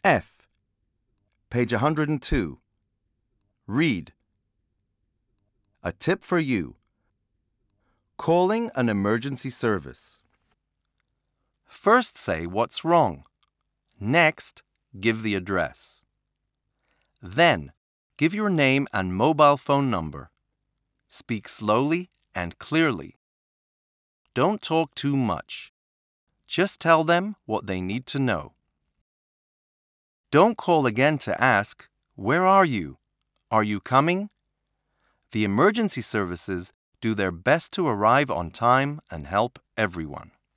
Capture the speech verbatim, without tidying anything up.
F. Page one hundred two. Read. A tip for you. Calling an emergency service. First say what's wrong. Next, give the address. Then, give your name and mobile phone number. Speak slowly and clearly. Don't talk too much. Just tell them what they need to know. Don't call again to ask, "Where are you? Are you coming?" The emergency services do their best to arrive on time and help everyone.